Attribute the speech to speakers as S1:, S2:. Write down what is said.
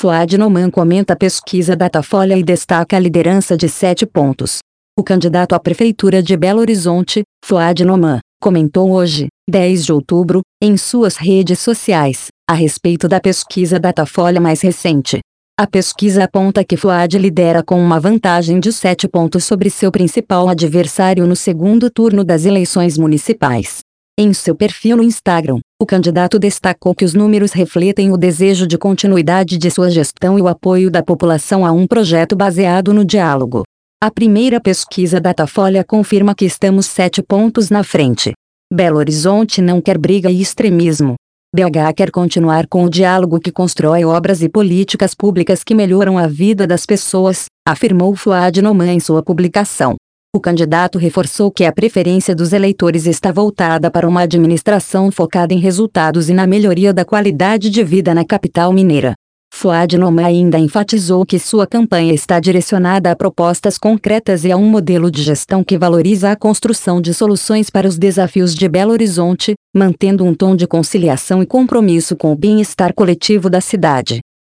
S1: Fuad Noman comenta a pesquisa Datafolha e destaca a liderança de 7 pontos. O candidato à Prefeitura de Belo Horizonte, Fuad Noman, comentou hoje, 10 de outubro, em suas redes sociais, a respeito da pesquisa Datafolha mais recente. A pesquisa aponta que Fuad lidera com uma vantagem de 7 pontos sobre seu principal adversário no segundo turno das eleições municipais. Em seu perfil no Instagram, o candidato destacou que os números refletem o desejo de continuidade de sua gestão e o apoio da população a um projeto baseado no diálogo. A primeira pesquisa Datafolha confirma que estamos 7 pontos na frente. Belo Horizonte não quer briga e extremismo. BH quer continuar com o diálogo que constrói obras e políticas públicas que melhoram a vida das pessoas, afirmou Fuad Noman em sua publicação. O candidato reforçou que a preferência dos eleitores está voltada para uma administração focada em resultados e na melhoria da qualidade de vida na capital mineira. Fuad Noman ainda enfatizou que sua campanha está direcionada a propostas concretas e a um modelo de gestão que valoriza a construção de soluções para os desafios de Belo Horizonte, mantendo um tom de conciliação e compromisso com o bem-estar coletivo da cidade.